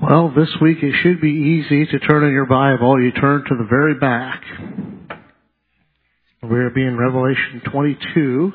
Well, this week it should be easy to turn in your Bible. You turn to the very back. We're being Revelation 22.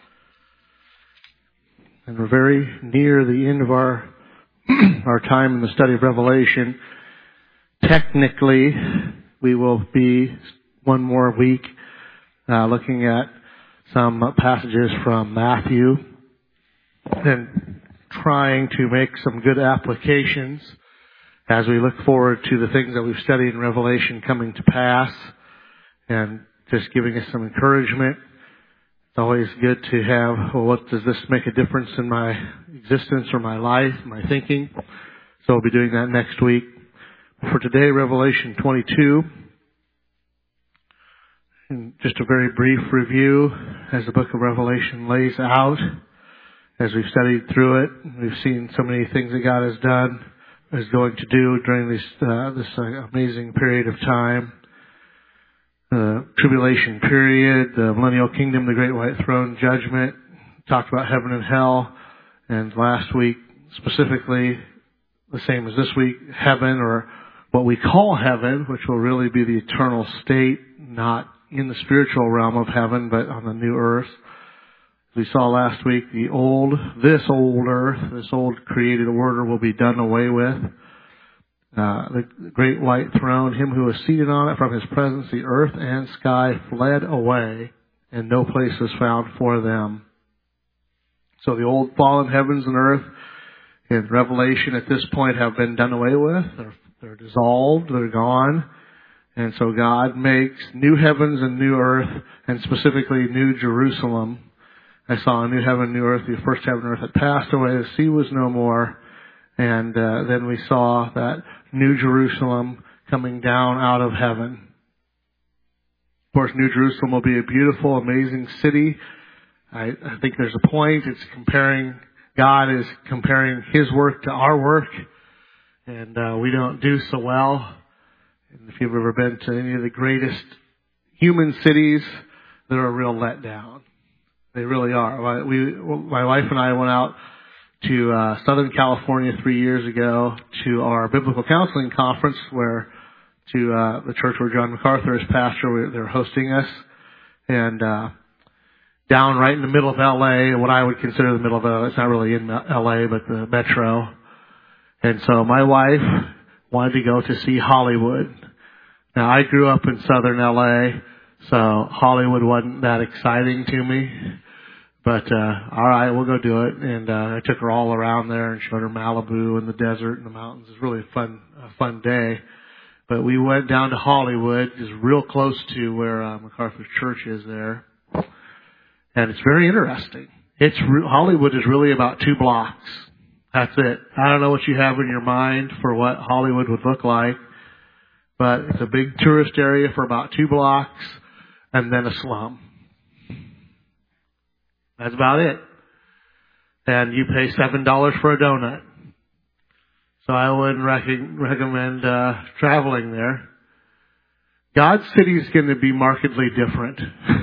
And we're very near the end of our time in the study of Revelation. Technically, we will be one more week looking at some passages from Matthew and trying to make some good applications as we look forward to the things that we've studied in Revelation coming to pass and just giving us some encouragement. It's always good to have, well, what does this make a difference in my existence or my life, my thinking? So we'll be doing that next week. For today, Revelation 22. And just a very brief review as the book of Revelation lays out. As we've studied through it, we've seen so many things that God has done, is going to do during this amazing period of time. The tribulation period, the millennial kingdom, the great white throne judgment, talked about heaven and hell, and last week, specifically, the same as this week, heaven, or what we call heaven, which will really be the eternal state, not in the spiritual realm of heaven, but on the new earth. We saw last week this old earth, this old created order will be done away with. The great white throne, him who was seated on it, from his presence the earth and sky fled away, and no place was found for them. So the old fallen heavens and earth in Revelation at this point have been done away with. They're dissolved, they're gone. And so God makes new heavens and new earth, and specifically New Jerusalem. I saw a new heaven, new earth. The first heaven and earth had passed away. The sea was no more. And then we saw that New Jerusalem coming down out of heaven. Of course, New Jerusalem will be a beautiful, amazing city. I think there's a point. God is comparing His work to our work. And we don't do so well. And if you've ever been to any of the greatest human cities, they're a real letdown. They really are. My wife and I went out to Southern California 3 years ago to our biblical counseling conference, to the church where John MacArthur is pastor. They're hosting us, and down right in the middle of L.A., what I would consider the middle of L.A. It's not really in L.A., but the metro. And so my wife wanted to go to see Hollywood. Now I grew up in Southern L.A., so Hollywood wasn't that exciting to me. But, alright, we'll go do it. And, I took her all around there and showed her Malibu and the desert and the mountains. It was really a fun day. But we went down to Hollywood, just real close to where, MacArthur's church is there. And it's very interesting. Hollywood is really about 2 blocks. That's it. I don't know what you have in your mind for what Hollywood would look like. But it's a big tourist area for about 2 blocks. And then a slum. That's about it. And you pay $7 for a donut. So I wouldn't recommend traveling there. God's city is going to be markedly different.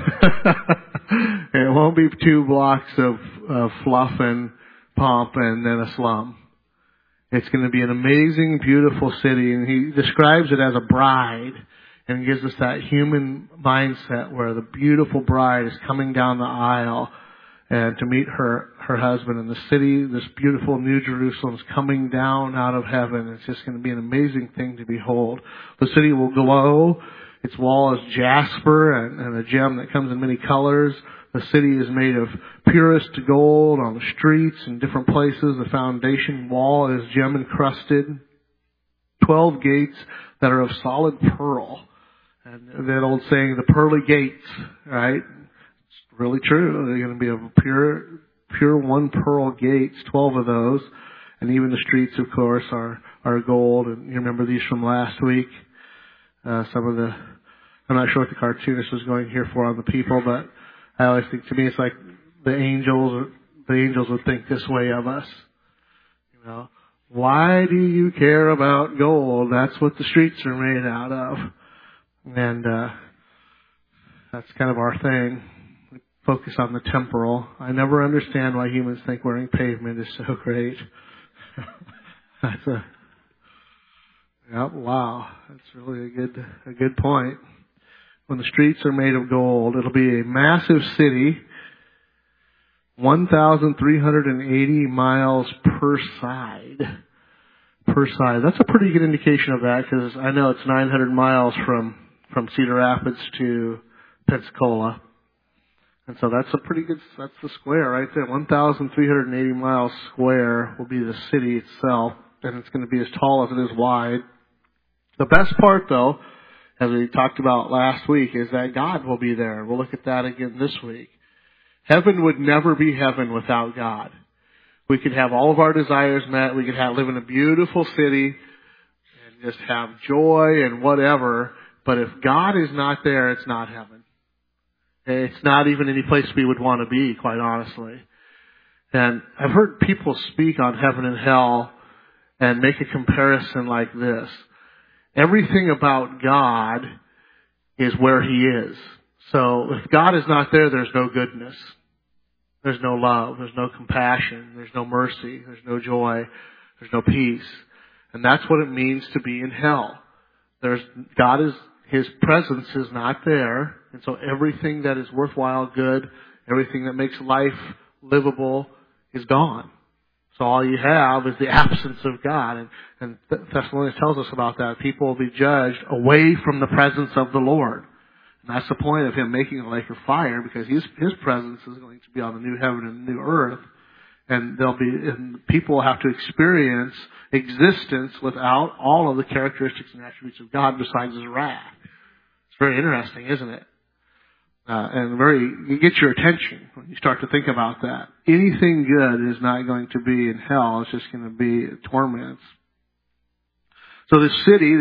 It won't be 2 blocks of fluff and pomp and then a slum. It's going to be an amazing, beautiful city. And he describes it as a bride. And gives us that human mindset where the beautiful bride is coming down the aisle and to meet her husband. And the city, this beautiful New Jerusalem, is coming down out of heaven. It's just going to be an amazing thing to behold. The city will glow. Its wall is jasper and a gem that comes in many colors. The city is made of purest gold on the streets and different places. The foundation wall is gem encrusted. 12 gates that are of solid pearl. And that old saying, the pearly gates, right? It's really true. They're going to be of pure one pearl gates, 12 of those. And even the streets, of course, are gold. And you remember these from last week. I'm not sure what the cartoonist was going here for on the people, but I always think, to me, it's like the angels would think this way of us. You know, why do you care about gold? That's what the streets are made out of. And that's kind of our thing. We focus on the temporal. I never understand why humans think wearing pavement is so great. Yep, wow. That's really a good point. When the streets are made of gold, it'll be a massive city, 1,380 miles per side. Per side. That's a pretty good indication of that, because I know it's 900 miles from Cedar Rapids to Pensacola. And so that's that's the square right there. 1,380 miles square will be the city itself, and it's going to be as tall as it is wide. The best part, though, as we talked about last week, is that God will be there. We'll look at that again this week. Heaven would never be heaven without God. We could have all of our desires met. We could live in a beautiful city and just have joy and whatever. But if God is not there, it's not heaven. It's not even any place we would want to be, quite honestly. And I've heard people speak on heaven and hell and make a comparison like this. Everything about God is where He is. So if God is not there, there's no goodness. There's no love. There's no compassion. There's no mercy. There's no joy. There's no peace. And that's what it means to be in hell. His presence is not there. And so everything that is worthwhile, good, everything that makes life livable is gone. So all you have is the absence of God. And Thessalonians tells us about that. People will be judged away from the presence of the Lord. And that's the point of Him making a lake of fire, because His presence is going to be on the new heaven and the new earth. And people will have to experience existence without all of the characteristics and attributes of God besides His wrath. It's very interesting, isn't it? You get your attention when you start to think about that. Anything good is not going to be in hell. It's just going to be torments. So this city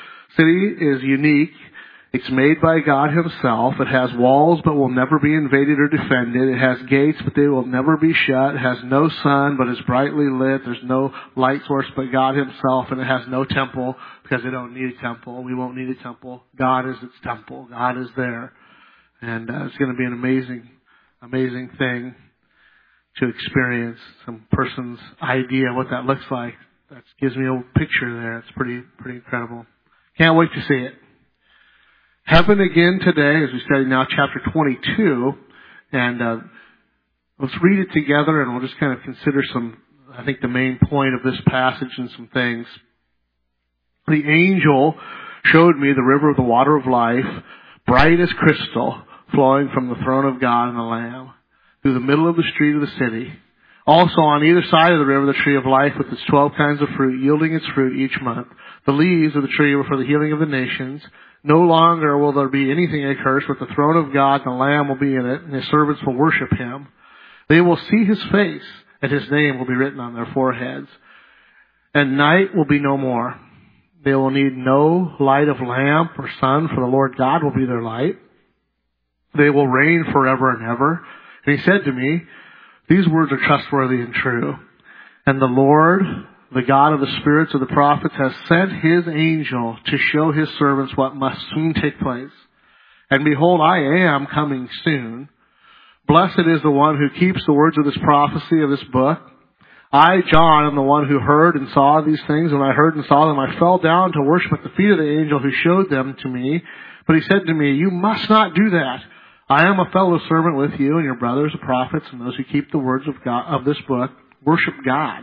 is unique. It's made by God Himself. It has walls but will never be invaded or defended. It has gates but they will never be shut. It has no sun but is brightly lit. There's no light source but God Himself. And it has no temple because they don't need a temple. We won't need a temple. God is its temple. God is there. And it's going to be an amazing thing to experience. Some person's idea of what that looks like. That gives me a picture there. It's pretty incredible. Can't wait to see it. Heaven again today, as we study now chapter 22. And let's read it together and we'll just kind of consider the main point of this passage and some things. The angel showed me the river of the water of life, bright as crystal, flowing from the throne of God and the Lamb, through the middle of the street of the city. Also on either side of the river, the tree of life with its 12 kinds of fruit, yielding its fruit each month. The leaves of the tree were for the healing of the nations. No longer will there be anything accursed, but the throne of God and the Lamb will be in it, and His servants will worship Him. They will see His face, and His name will be written on their foreheads. And night will be no more. They will need no light of lamp or sun, for the Lord God will be their light. They will reign forever and ever. And He said to me, these words are trustworthy and true. And the Lord, the God of the spirits of the prophets, has sent His angel to show His servants what must soon take place. And behold, I am coming soon. Blessed is the one who keeps the words of this prophecy of this book. I, John, am the one who heard and saw these things. When I heard and saw them, I fell down to worship at the feet of the angel who showed them to me. But he said to me, you must not do that. I am a fellow servant with you and your brothers, the prophets, and those who keep the words of God, of this book. Worship God.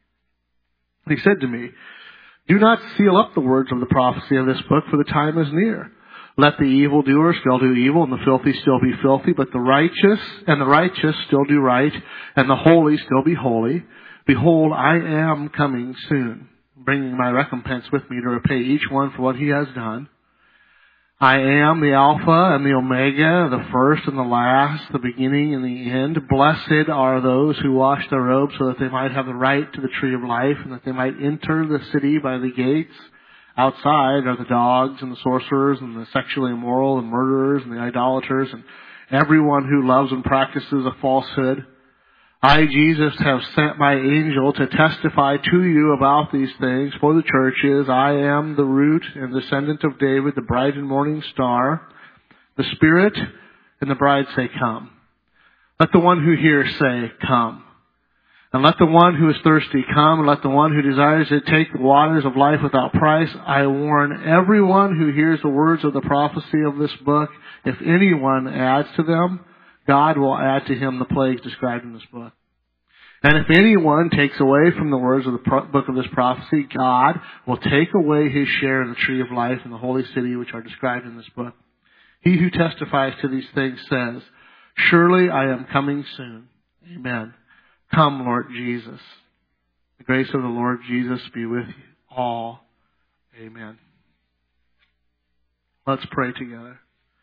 And he said to me, do not seal up the words of the prophecy of this book, for the time is near. Let the evildoer still do evil, and the filthy still be filthy, but the righteous still do right, and the holy still be holy. Behold, I am coming soon, bringing my recompense with me to repay each one for what he has done. I am the Alpha and the Omega, the first and the last, the beginning and the end. Blessed are those who wash their robes so that they might have the right to the tree of life and that they might enter the city by the gates. Outside are the dogs and the sorcerers and the sexually immoral and murderers and the idolaters and everyone who loves and practices a falsehood. I, Jesus, have sent my angel to testify to you about these things for the churches. I am the root and descendant of David, the bright and morning star. The Spirit and the bride say, come. Let the one who hears say, come. And let the one who is thirsty come, and let the one who desires it take the waters of life without price. I warn everyone who hears the words of the prophecy of this book, if anyone adds to them, God will add to him the plagues described in this book. And if anyone takes away from the words of the book of this prophecy, God will take away his share in the tree of life and the holy city which are described in this book. He who testifies to these things says, surely I am coming soon. Amen. Come, Lord Jesus. The grace of the Lord Jesus be with you all. Amen. Let's pray together.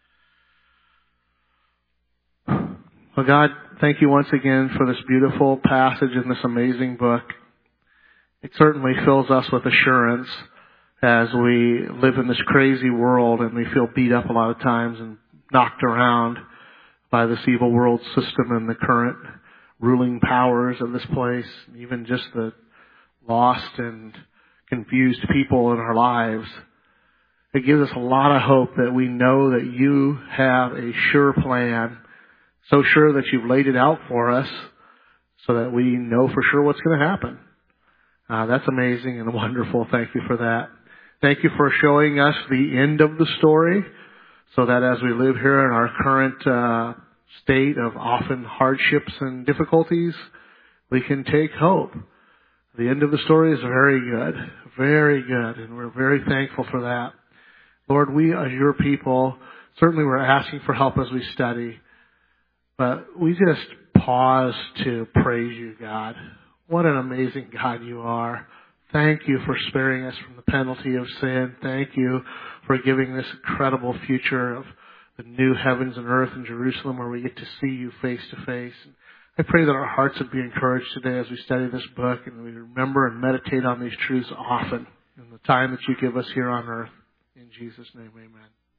Well, God, thank you once again for this beautiful passage in this amazing book. It certainly fills us with assurance as we live in this crazy world and we feel beat up a lot of times and knocked around by this evil world system and the current ruling powers of this place, even just the lost and confused people in our lives. It gives us a lot of hope that we know that you have a sure plan, so sure that you've laid it out for us so that we know for sure what's going to happen. That's amazing and wonderful. Thank you for that. Thank you for showing us the end of the story so that as we live here in our current state of often hardships and difficulties, we can take hope. The end of the story is very good, and we're very thankful for that. Lord, we as your people, certainly we're asking for help as we study, but we just pause to praise you, God. What an amazing God you are. Thank you for sparing us from the penalty of sin. Thank you for giving this incredible future of the new heavens and earth in Jerusalem where we get to see you face to face. I pray that our hearts would be encouraged today as we study this book and we remember and meditate on these truths often in the time that you give us here on earth. In Jesus' name, amen.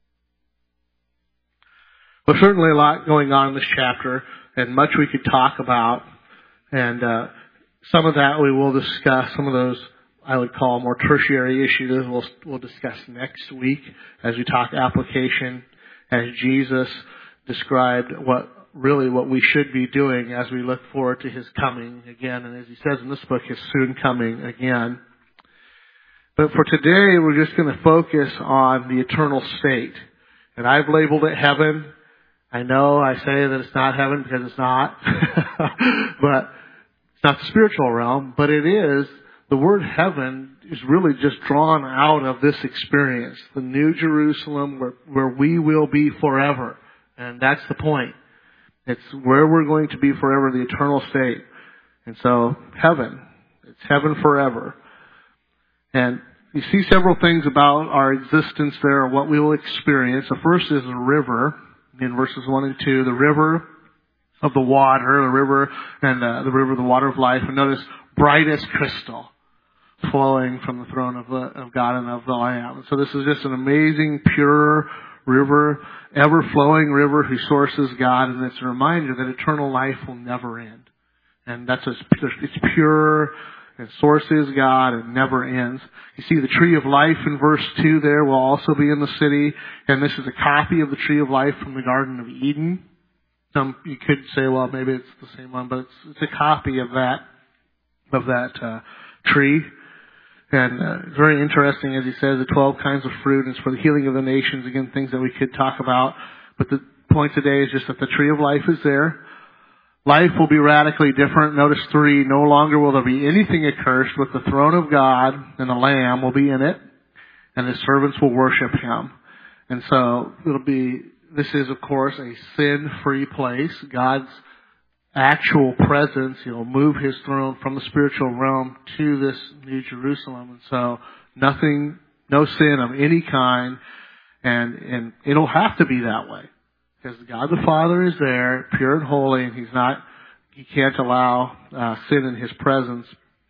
Well, certainly a lot going on in this chapter and much we could talk about. And some of that we will discuss. Some of those I would call more tertiary issues we'll discuss next week as we talk application, as Jesus described what we should be doing as we look forward to his coming again. And as he says in this book, his soon coming again. But for today, we're just going to focus on the eternal state. And I've labeled it heaven. I know I say that it's not heaven because it's not. But it's not the spiritual realm, but it is. The word heaven is really just drawn out of this experience. The New Jerusalem where we will be forever. And that's the point. It's where we're going to be forever, the eternal state. And so, heaven. It's heaven forever. And you see several things about our existence there, what we will experience. The first is the river in verses 1 and 2. The river of the water, the river of the water of life. And notice, bright as crystal, flowing from the throne of God and of the Lamb. And so this is just an amazing, pure river, ever-flowing river whose source is God. And it's a reminder that eternal life will never end. And it's pure, and source is God, and never ends. You see the tree of life in verse 2 there will also be in the city. And this is a copy of the tree of life from the Garden of Eden. You could say, well, maybe it's the same one, but it's a copy of that tree. And it's very interesting, as he says, the 12 kinds of fruit, and it's for the healing of the nations. Again, things that we could talk about. But the point today is just that the tree of life is there. Life will be radically different. Notice 3, no longer will there be anything accursed, but the throne of God and the Lamb will be in it, and his servants will worship him. And so this is, of course, a sin-free place. God's actual presence, he'll move his throne from the spiritual realm to this New Jerusalem. And so no sin of any kind, and it'll have to be that way. Because God the Father is there, pure and holy, and he can't allow sin in his presence.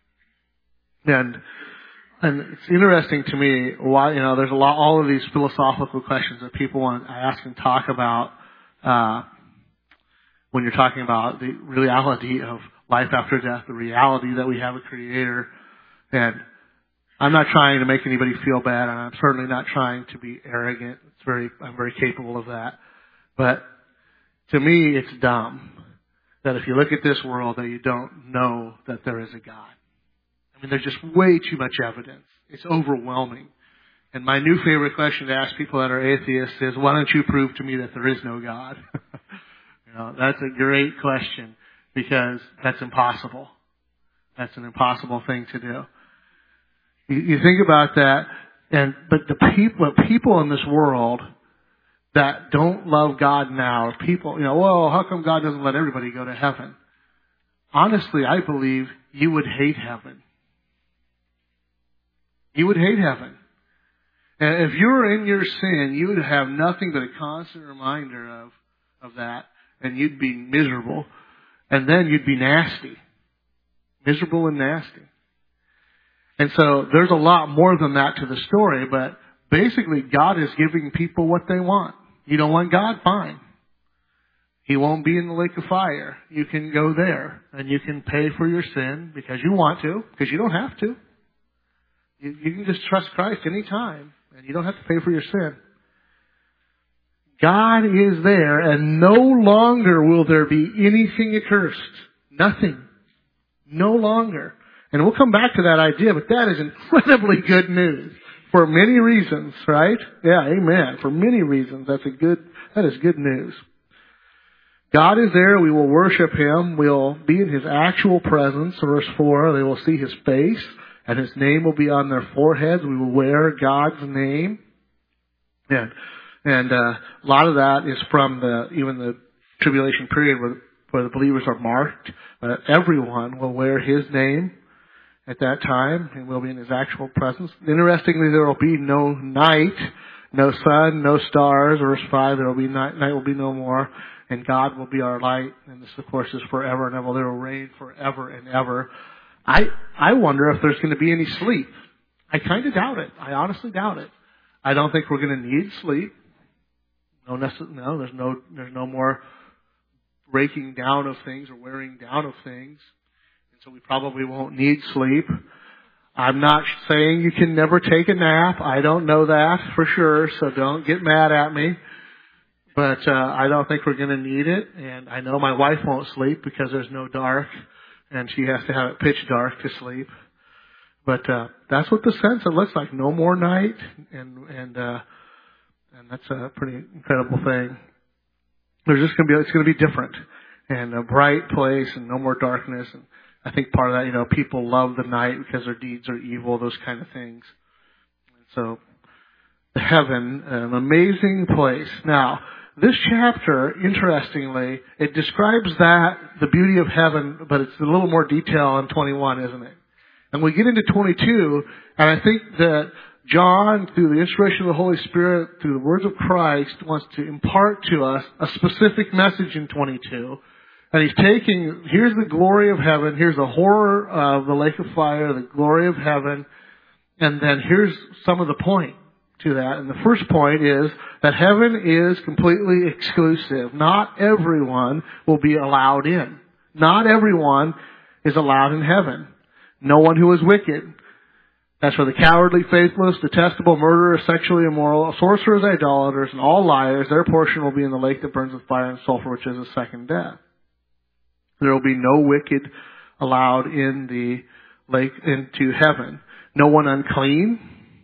And it's interesting to me why, there's all of these philosophical questions that people want to ask and talk about, when you're talking about the reality of life after death, the reality that we have a Creator. And I'm not trying to make anybody feel bad, and I'm certainly not trying to be arrogant. I'm very capable of that. But to me, it's dumb. that if you look at this world that you don't know that there is a God. I mean, there's just way too much evidence. It's overwhelming. And my new favorite question to ask people that are atheists is, why don't you prove to me that there is no God? That's a great question because that's impossible. That's an impossible thing to do. You think about that, but the people in this world that don't love God now, people, well, how come God doesn't let everybody go to heaven? Honestly, I believe you would hate heaven. You would hate heaven. And if you were in your sin, you would have nothing but a constant reminder of that, and you'd be miserable. And then you'd be nasty. Miserable and nasty. And so there's a lot more than that to the story, but basically God is giving people what they want. You don't want God? Fine. He won't be in the lake of fire. You can go there, and you can pay for your sin because you want to, because you don't have to. You can just trust Christ anytime, and you don't have to pay for your sin. God is there, and no longer will there be anything accursed. Nothing. No longer. And we'll come back to that idea, but that is incredibly good news for many reasons, right? Yeah, amen. For many reasons, that is good news. God is there. We will worship Him. We'll be in His actual presence. Verse 4, they will see His face, and His name will be on their foreheads. We will wear God's name. And a lot of that is from even the tribulation period where the believers are marked. Everyone will wear His name at that time, and will be in His actual presence. Interestingly, there will be no night, no sun, no stars. Verse 5, there will be night will be no more, and God will be our light. And this, of course, is forever and ever. There will reign forever and ever. I wonder if there's going to be any sleep. I kind of doubt it. I honestly doubt it. I don't think we're going to need sleep. No, there's no more breaking down of things or wearing down of things. And so we probably won't need sleep. I'm not saying you can never take a nap. I don't know that for sure, so don't get mad at me. But I don't think we're going to need it. And I know my wife won't sleep because there's no dark, and she has to have it pitch dark to sleep. But that's what the sunset looks like. No more night, and that's a pretty incredible thing. It's going to be different, and a bright place, and no more darkness. And I think part of that, people love the night because their deeds are evil, those kind of things. And so, heaven, an amazing place. Now, this chapter, interestingly, it describes the beauty of heaven, but it's a little more detail in 21, isn't it? And we get into 22, and I think that John, through the inspiration of the Holy Spirit, through the words of Christ, wants to impart to us a specific message in 22. And he's here's the glory of heaven, here's the horror of the lake of fire, the glory of heaven, and then here's some of the point to that. And the first point is that heaven is completely exclusive. Not everyone will be allowed in. Not everyone is allowed in heaven. No one who is wicked. As for the cowardly, faithless, detestable, murderers, sexually immoral, sorcerers, idolaters, and all liars, their portion will be in the lake that burns with fire and sulfur, which is the second death. There will be no wicked allowed in the lake into heaven. No one unclean.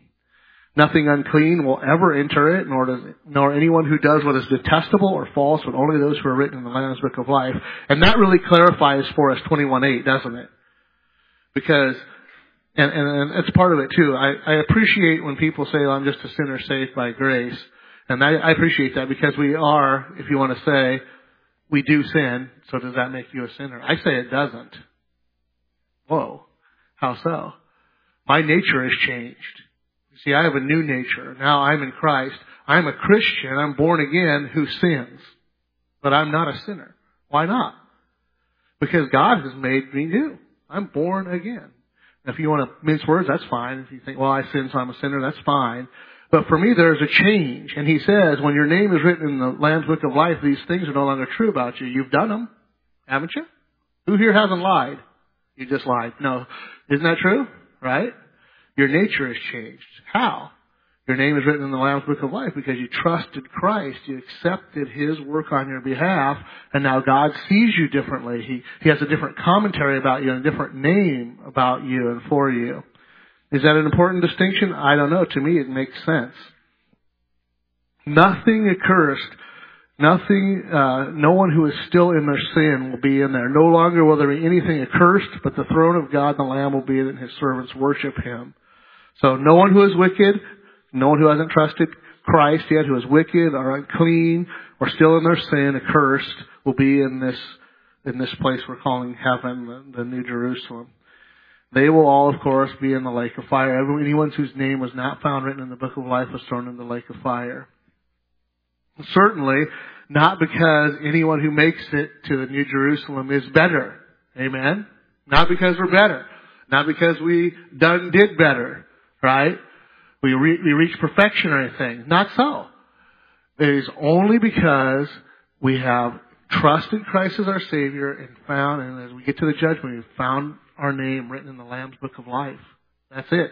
Nothing unclean will ever enter it, nor anyone who does what is detestable or false, but only those who are written in the Lamb's Book of Life. And that really clarifies for us 21:8, doesn't it? Because And it's part of it too. I appreciate when people say, I'm just a sinner saved by grace. And I appreciate that because we are, if you want to say, we do sin. So does that make you a sinner? I say it doesn't. Whoa. How so? My nature has changed. You see, I have a new nature. Now I'm in Christ. I'm a Christian. I'm born again who sins. But I'm not a sinner. Why not? Because God has made me new. I'm born again. If you want to mince words, that's fine. If you think, well, I sin, so I'm a sinner, that's fine. But for me, there's a change. And he says, when your name is written in the Lamb's Book of Life, these things are no longer true about you. You've done them, haven't you? Who here hasn't lied? You just lied. No. Isn't that true? Right? Your nature has changed. How? Your name is written in the Lamb's Book of Life because you trusted Christ. You accepted His work on your behalf, and now God sees you differently. He has a different commentary about you and a different name about you and for you. Is that an important distinction? I don't know. To me, it makes sense. Nothing accursed. No one who is still in their sin will be in there. No longer will there be anything accursed, but the throne of God and the Lamb will be in it, and His servants worship Him. So no one who is wicked, no one who hasn't trusted Christ yet, who is wicked or unclean or still in their sin, accursed, will be in this place we're calling heaven, the New Jerusalem. They will all, of course, be in the lake of fire. Anyone whose name was not found written in the book of life was thrown in the lake of fire. Certainly, not because anyone who makes it to the New Jerusalem is better. Amen? Not because we're better. Not because we did better. Right? We reach perfection or anything. Not so. It is only because we have trusted Christ as our Savior and as we get to the judgment, we've found our name written in the Lamb's Book of Life. That's it.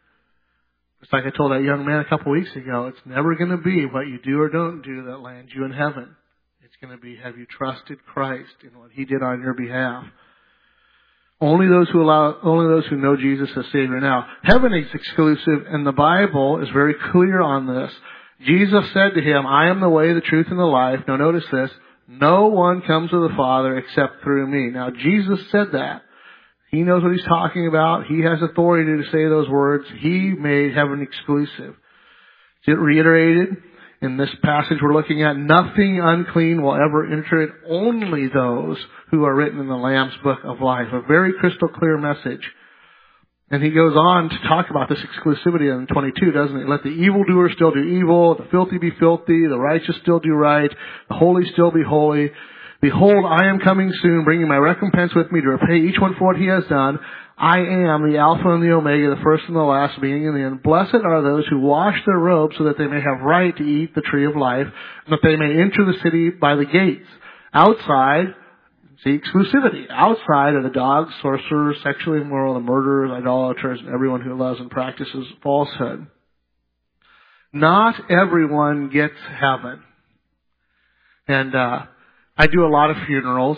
Just like I told that young man a couple weeks ago, it's never going to be what you do or don't do that lands you in heaven. It's going to be, have you trusted Christ in what He did on your behalf? Only those who know Jesus as Savior. Now, heaven is exclusive, and the Bible is very clear on this. Jesus said to him, I am the way, the truth, and the life. Now notice this. No one comes to the Father except through me. Now, Jesus said that. He knows what He's talking about. He has authority to say those words. He made heaven exclusive. It reiterated in this passage we're looking at, nothing unclean will ever enter it, only those who are written in the Lamb's Book of Life. A very crystal clear message. And he goes on to talk about this exclusivity in 22, doesn't he? Let the evildoer still do evil, the filthy be filthy, the righteous still do right, the holy still be holy. Behold, I am coming soon, bringing my recompense with me to repay each one for what he has done. I am the Alpha and the Omega, the first and the last, beginning and the end. Blessed are those who wash their robes so that they may have right to eat the tree of life, and that they may enter the city by the gates. Outside, see, exclusivity. Outside are the dogs, sorcerers, sexually immoral, the murderers, idolaters, and everyone who loves and practices falsehood. Not everyone gets heaven. And I do a lot of funerals,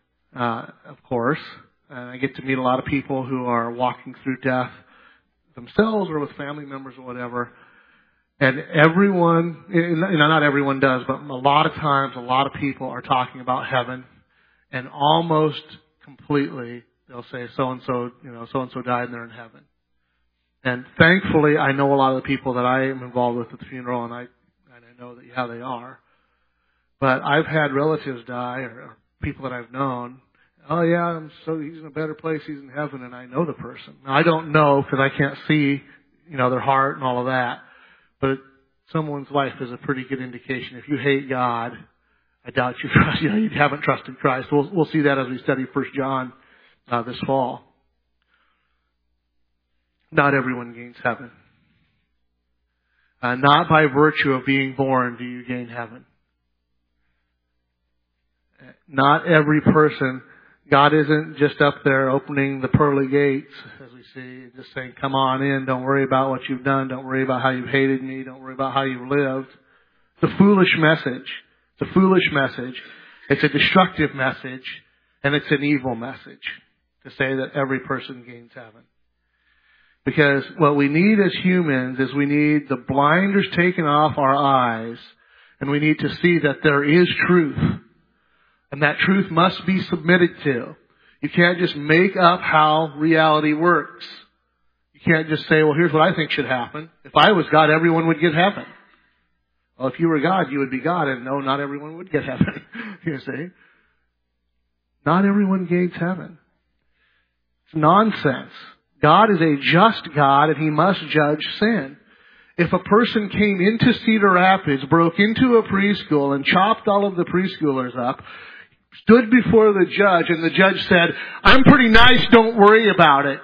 of course, and I get to meet a lot of people who are walking through death themselves or with family members or whatever. And everyone, not everyone does, but a lot of times, a lot of people are talking about heaven, and almost completely they'll say so-and-so died and they're in heaven. And thankfully, I know a lot of the people that I am involved with at the funeral, and I know how they are. But I've had relatives die, or people that I've known. Oh yeah, he's in a better place. He's in heaven, and I know the person. Now, I don't know because I can't see, their heart and all of that. But someone's life is a pretty good indication. If you hate God, I doubt you haven't trusted Christ. We'll see that as we study 1 John this fall. Not everyone gains heaven. Not by virtue of being born do you gain heaven. Not every person, God isn't just up there opening the pearly gates, as we see, just saying, come on in, don't worry about what you've done, don't worry about how you've hated me, don't worry about how you've lived. It's a foolish message. It's a foolish message. It's a destructive message, and it's an evil message to say that every person gains heaven. Because what we need as humans is we need the blinders taken off our eyes, and we need to see that there is truth. And that truth must be submitted to. You can't just make up how reality works. You can't just say, well, here's what I think should happen. If I was God, everyone would get heaven. Well, if you were God, you would be God, and no, not everyone would get heaven. You see? Not everyone gains heaven. It's nonsense. God is a just God, and He must judge sin. If a person came into Cedar Rapids, broke into a preschool, and chopped all of the preschoolers up, stood before the judge, and the judge said, I'm pretty nice, don't worry about it.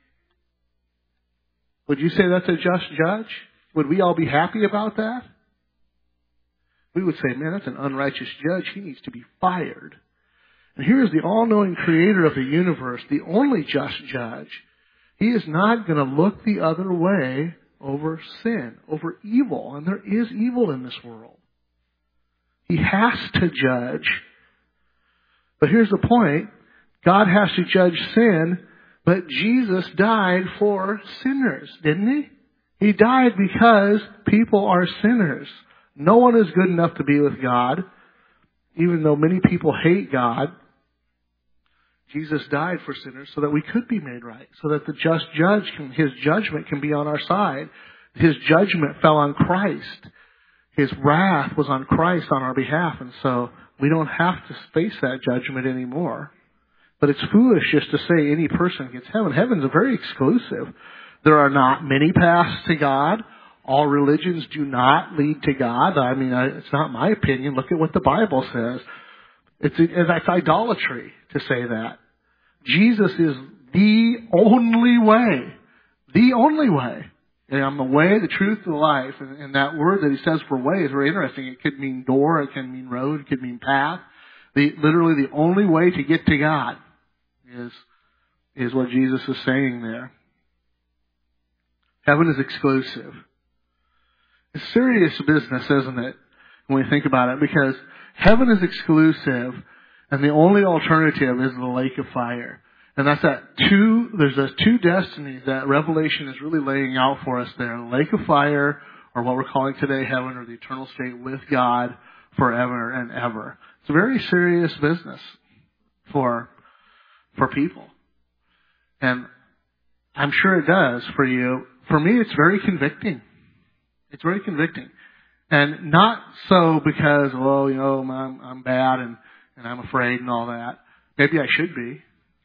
Would you say that's a just judge? Would we all be happy about that? We would say, man, that's an unrighteous judge. He needs to be fired. And here is the all-knowing creator of the universe, the only just judge. He is not going to look the other way over sin, over evil. And there is evil in this world. He has to judge. But here's the point. God has to judge sin, but Jesus died for sinners, didn't he? He died because people are sinners. No one is good enough to be with God, even though many people hate God. Jesus died for sinners so that we could be made right, so that the just judge, his judgment can be on our side. His judgment fell on Christ. His wrath was on Christ on our behalf, and so we don't have to face that judgment anymore. But it's foolish just to say any person gets heaven. Heaven's very exclusive. There are not many paths to God. All religions do not lead to God. I mean, it's not my opinion. Look at what the Bible says. That's idolatry to say that. Jesus is the only way. The only way. And I'm the way, the truth, and the life. And that word that he says for way is very interesting. It could mean door, it can mean road, it could mean path. Literally the only way to get to God is what Jesus is saying there. Heaven is exclusive. It's serious business, isn't it, when we think about it? Because heaven is exclusive, and the only alternative is the lake of fire. And that's there's those two destinies that Revelation is really laying out for us there. The lake of fire, or what we're calling today heaven, or the eternal state with God forever and ever. It's a very serious business for people. And I'm sure it does for you. For me, it's very convicting. It's very convicting. And not so because, well, I'm bad and I'm afraid and all that. Maybe I should be.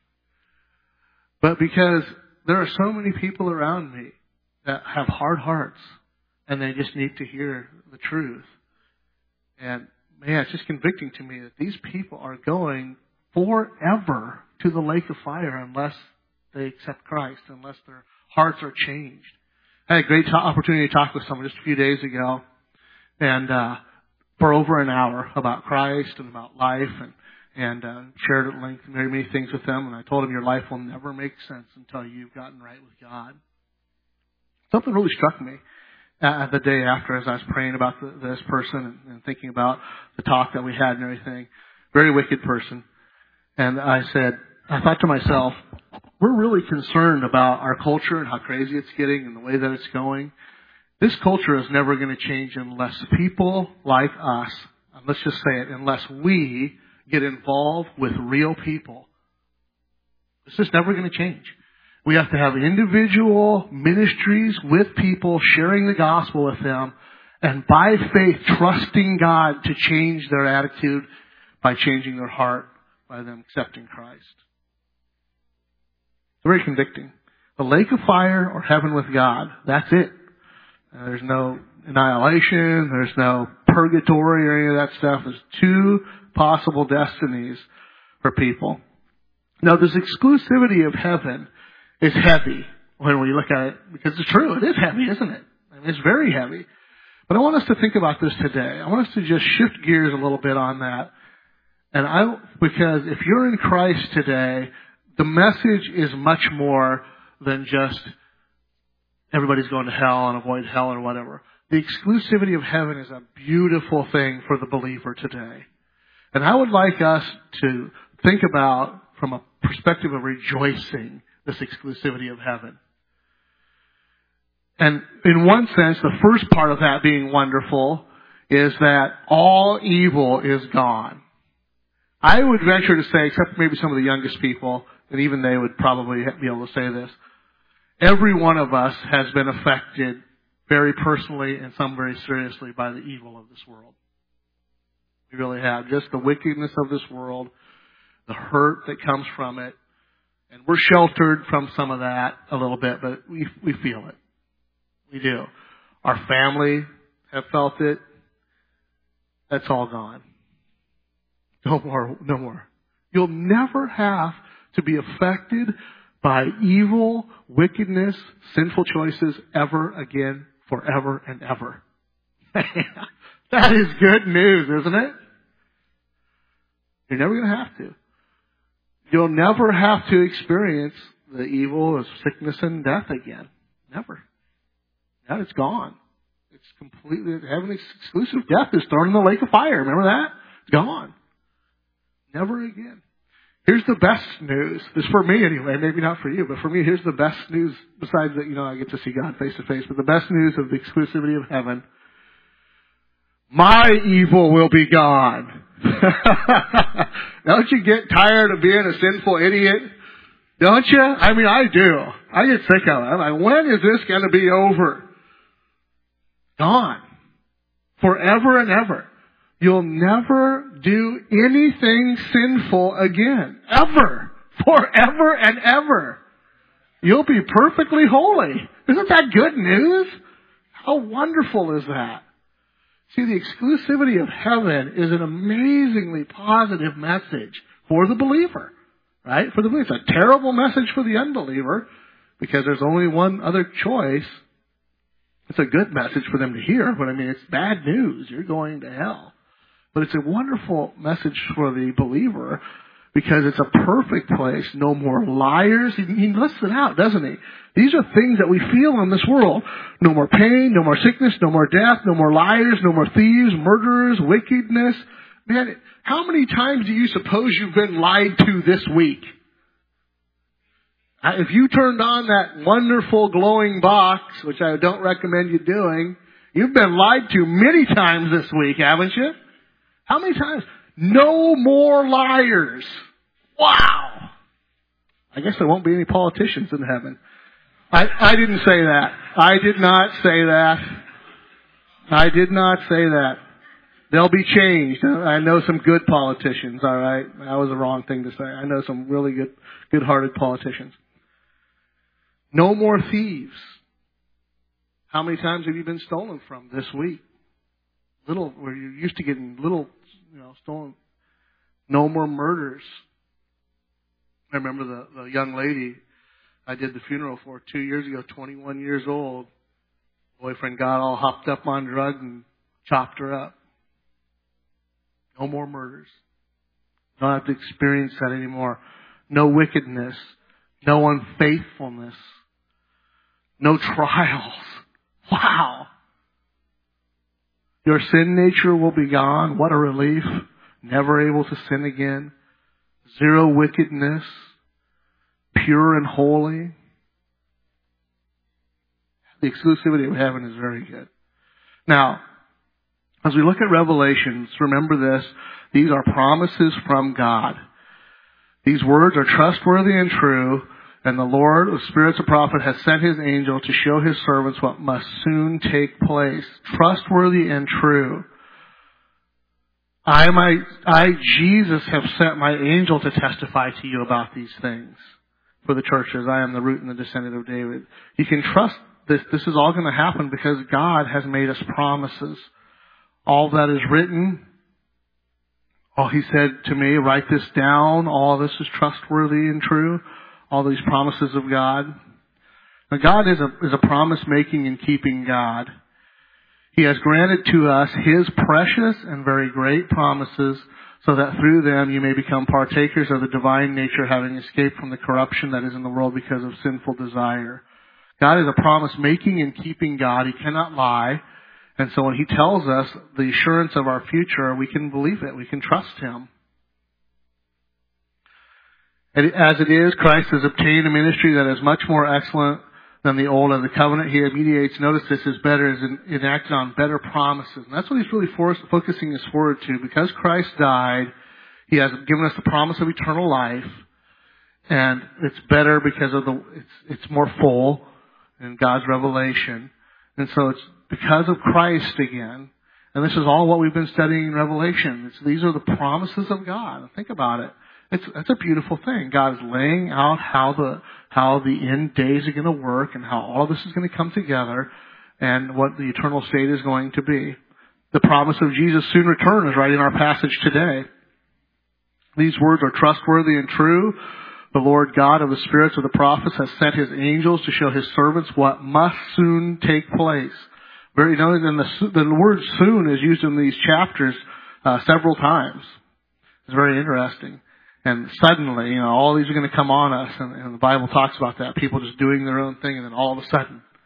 But because there are so many people around me that have hard hearts and they just need to hear the truth. And man, it's just convicting to me that these people are going forever to the lake of fire unless they accept Christ, unless their hearts are changed. I had a great opportunity to talk with someone just a few days ago, and for over an hour about Christ and about life, and shared at length many things with them. And I told them, your life will never make sense until you've gotten right with God. Something really struck me the day after as I was praying about this person and thinking about the talk that we had and everything. Very wicked person. And I thought to myself, we're really concerned about our culture and how crazy it's getting and the way that it's going. This culture is never going to change unless people like us, let's just say it, unless we get involved with real people. It's just never going to change. We have to have individual ministries with people, sharing the gospel with them, and by faith trusting God to change their attitude by changing their heart, by them accepting Christ. It's very convicting. The lake of fire or heaven with God, that's it. There's no annihilation, there's no purgatory or any of that stuff. There's two possible destinies for people. Now, this exclusivity of heaven is heavy when we look at it, because it's true, it is heavy, isn't it? I mean, it's very heavy. But I want us to think about this today. I want us to just shift gears a little bit on that. Because if you're in Christ today, the message is much more than just everybody's going to hell and avoid hell or whatever. The exclusivity of heaven is a beautiful thing for the believer today. And I would like us to think about, from a perspective of rejoicing, this exclusivity of heaven. And in one sense, the first part of that being wonderful is that all evil is gone. I would venture to say, except maybe some of the youngest people, and even they would probably be able to say this, every one of us has been affected very personally and some very seriously by the evil of this world. We really have. Just the wickedness of this world, the hurt that comes from it. And we're sheltered from some of that a little bit, but we feel it. We do. Our family have felt it. That's all gone. No more. You'll never have to be affected by evil, wickedness, sinful choices ever again, forever and ever. That is good news, isn't it? You're never going to have to. You'll never have to experience the evil of sickness and death again. Never. That it's gone. It's completely, heaven exclusive. Death is thrown in the lake of fire. Remember that? It's gone. Never again. Here's the best news. This is for me anyway, maybe not for you, but for me, here's the best news besides that, I get to see God face to face, but the best news of the exclusivity of heaven. My evil will be gone. Don't you get tired of being a sinful idiot? Don't you? I mean, I do. I get sick of it. I'm like, when is this going to be over? Gone. Forever and ever. You'll never do anything sinful again. Ever. Forever and ever. You'll be perfectly holy. Isn't that good news? How wonderful is that? See, the exclusivity of heaven is an amazingly positive message for the believer. Right? For the believer. It's a terrible message for the unbeliever because there's only one other choice. It's a good message for them to hear, but I mean, it's bad news. You're going to hell. But it's a wonderful message for the believer because it's a perfect place. No more liars. He lists it out, doesn't he? These are things that we feel in this world. No more pain, no more sickness, no more death, no more liars, no more thieves, murderers, wickedness. Man, how many times do you suppose you've been lied to this week? If you turned on that wonderful glowing box, which I don't recommend you doing, you've been lied to many times this week, haven't you? How many times? No more liars. Wow. I guess there won't be any politicians in heaven. I didn't say that. I did not say that. I did not say that. They'll be changed. I know some good politicians, all right? That was the wrong thing to say. I know some really good-hearted politicians. No more thieves. How many times have you been stolen from this week? Where you're used to getting stolen. No more murders. I remember the young lady I did the funeral for 2 years ago, 21 years old. Boyfriend got all hopped up on drugs and chopped her up. No more murders. Don't have to experience that anymore. No wickedness. No unfaithfulness. No trials. Wow. Your sin nature will be gone. What a relief. Never able to sin again. Zero wickedness. Pure and holy. The exclusivity of heaven is very good. Now, as we look at Revelations, remember this. These are promises from God. These words are trustworthy and true, and the Lord of spirits of prophet has sent his angel to show his servants what must soon take place. Trustworthy and true. I, Jesus, have sent my angel to testify to you about these things for the churches. I am the root and the descendant of David. You can trust this. This is all going to happen because God has made us promises. All that is written, he said to me, write this down. All this is trustworthy and true. All these promises of God. Now, God is a promise-making and keeping God. He has granted to us His precious and very great promises so that through them you may become partakers of the divine nature, having escaped from the corruption that is in the world because of sinful desire. God is a promise-making and keeping God. He cannot lie. And so when He tells us the assurance of our future, we can believe it. We can trust Him. And as it is, Christ has obtained a ministry that is much more excellent than the old, and the covenant He mediates, notice this, is better, is enacted on better promises. And that's what He's really focusing us forward to. Because Christ died, He has given us the promise of eternal life, and it's better because of it's more full in God's revelation. And so it's because of Christ again. And this is all what we've been studying in Revelation. These are the promises of God. Think about it. It's a beautiful thing. God is laying out how the end days are going to work and how all this is going to come together and what the eternal state is going to be. The promise of Jesus' soon return is right in our passage today. These words are trustworthy and true. The Lord God of the spirits of the prophets has sent His angels to show His servants what must soon take place. And the word soon is used in these chapters several times. It's very interesting. And suddenly, all these are going to come on us. And the Bible talks about that. People just doing their own thing, and then all of a sudden,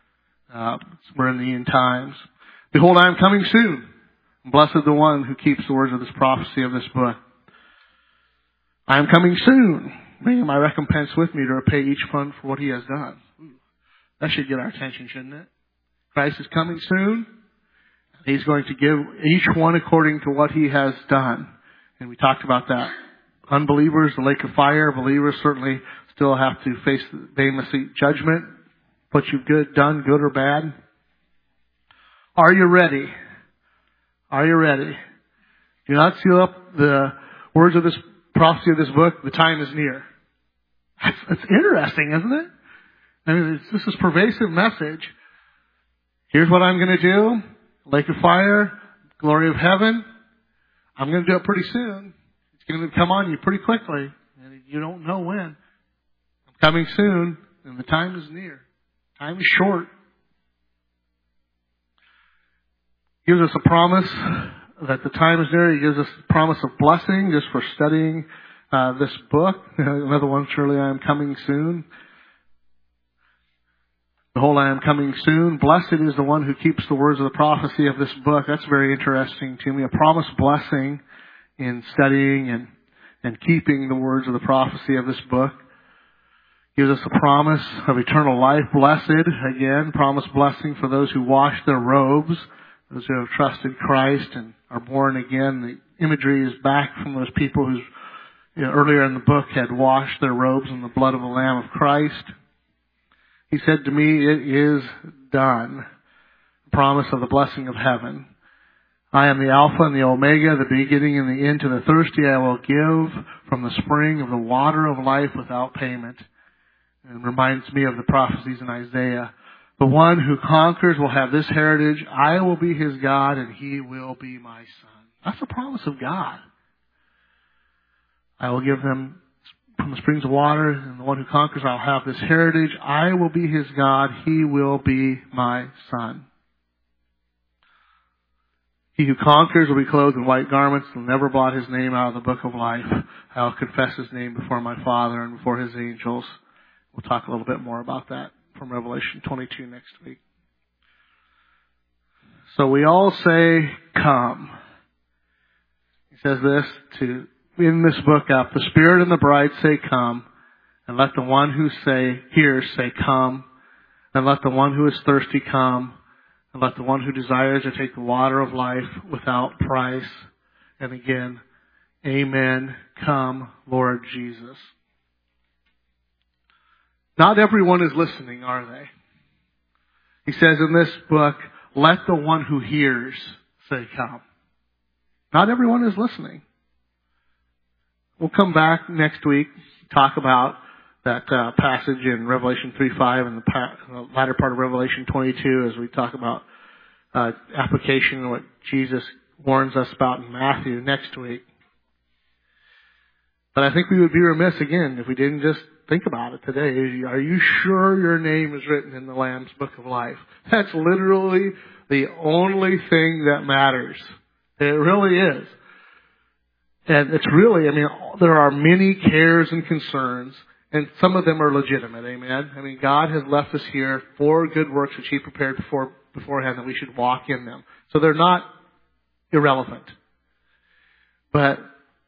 We're in the end times. Behold, I am coming soon. Blessed the one who keeps the words of this prophecy of this book. I am coming soon, bringing my recompense with me to repay each one for what he has done. That should get our attention, shouldn't it? Christ is coming soon. He's going to give each one according to what he has done. And we talked about that. Unbelievers, the lake of fire. Believers certainly still have to face the Bema Seat judgment. What you've done, good or bad. Are you ready? Are you ready? Do not seal up the words of this prophecy of this book. The time is near. That's interesting, isn't it? I mean, this is pervasive message. Here's what I'm going to do. Lake of fire, glory of heaven. I'm going to do it pretty soon. It's going to come on you pretty quickly. And you don't know when. I'm coming soon, and the time is near. Time is short. Gives us a promise that the time is near. He gives us a promise of blessing just for studying this book. Another one, surely I am coming soon. Behold, I am coming soon. Blessed is the one who keeps the words of the prophecy of this book. That's very interesting to me. A promised blessing in studying and keeping the words of the prophecy of this book. Gives us a promise of eternal life. Blessed, again, promised blessing for those who wash their robes, those who have trusted Christ and are born again. The imagery is back from those people who earlier in the book had washed their robes in the blood of the Lamb of Christ. He said to me, it is done. Promise of the blessing of heaven. I am the Alpha and the Omega, the beginning and the end. To the thirsty I will give from the spring of the water of life without payment. And reminds me of the prophecies in Isaiah. The one who conquers will have this heritage. I will be his God and he will be my son. That's the promise of God. I will give them from the springs of water, and the one who conquers, I'll have this heritage. I will be his God. He will be my son. He who conquers will be clothed in white garments and never blot his name out of the book of life. I'll confess his name before my Father and before his angels. We'll talk a little bit more about that from Revelation 22 next week. So we all say, come. He says this in this book up, the Spirit and the bride say, come. And let the one who hears say, come. And let the one who is thirsty come. And let the one who desires to take the water of life without price. And again, amen. Come, Lord Jesus. Not everyone is listening, are they? He says in this book, let the one who hears say, come. Not everyone is listening. We'll come back next week, talk about that passage in Revelation 3:5 and the latter part of Revelation 22 as we talk about application and what Jesus warns us about in Matthew next week. But I think we would be remiss again if we didn't just think about it today. Are you sure your name is written in the Lamb's Book of Life? That's literally the only thing that matters. It really is. And it's really, there are many cares and concerns, and some of them are legitimate, amen? God has left us here for good works which He prepared beforehand that we should walk in them. So they're not irrelevant. But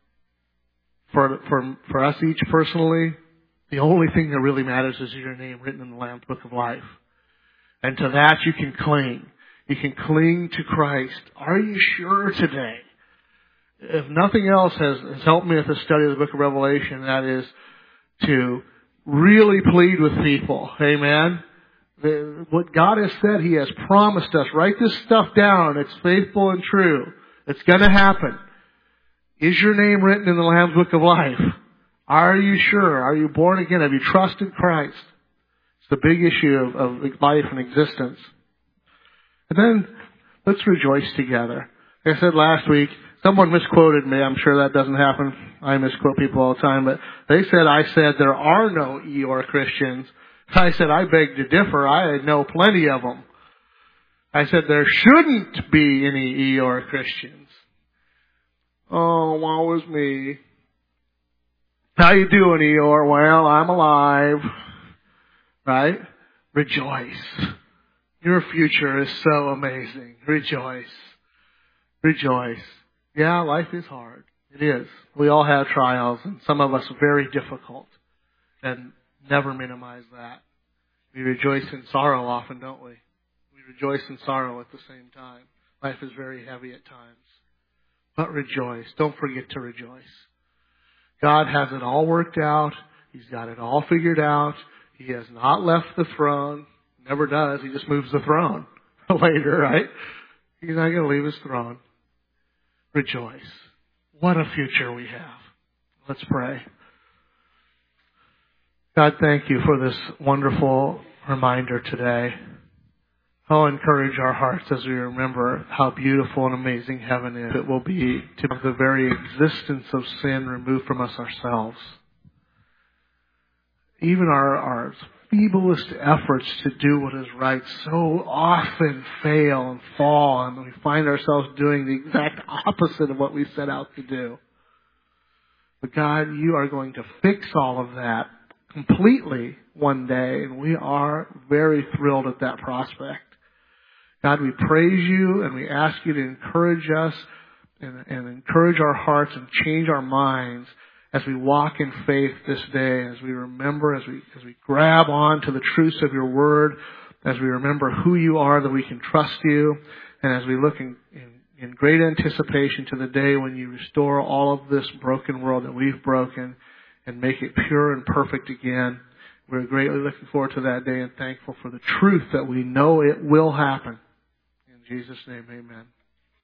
for us each personally, the only thing that really matters is your name written in the Lamb's Book of Life. And to that you can cling. You can cling to Christ. Are you sure today? If nothing else has helped me with the study of the book of Revelation, that is to really plead with people. Amen? What God has said, He has promised us. Write this stuff down. It's faithful and true. It's going to happen. Is your name written in the Lamb's Book of Life? Are you sure? Are you born again? Have you trusted Christ? It's the big issue of life and existence. And then let's rejoice together. Like I said last week, someone misquoted me. I'm sure that doesn't happen. I misquote people all the time. But I said there are no Eeyore Christians. I said I beg to differ. I know plenty of them. I said there shouldn't be any Eeyore Christians. Oh, woe is me. How you doing, Eeyore? Well, I'm alive. Right? Rejoice. Your future is so amazing. Rejoice. Rejoice. Yeah, life is hard. It is. We all have trials, and some of us are very difficult. And never minimize that. We rejoice in sorrow often, don't we? We rejoice in sorrow at the same time. Life is very heavy at times. But rejoice. Don't forget to rejoice. God has it all worked out. He's got it all figured out. He has not left the throne. Never does. He just moves the throne later, right? He's not going to leave his throne. Rejoice. What a future we have. Let's pray. God, thank you for this wonderful reminder today. Oh, encourage our hearts as we remember how beautiful and amazing heaven is. It will be to have the very existence of sin removed from us ourselves. Even our feeblest efforts to do what is right so often fail and fall, and we find ourselves doing the exact opposite of what we set out to do. But God, you are going to fix all of that completely one day, and we are very thrilled at that prospect. God, we praise you and we ask you to encourage us and encourage our hearts and change our minds as we walk in faith this day, as we remember, as we grab on to the truths of your word, as we remember who you are, that we can trust you, and as we look in great anticipation to the day when you restore all of this broken world that we've broken and make it pure and perfect again. We're greatly looking forward to that day and thankful for the truth that we know it will happen. In Jesus' name, amen.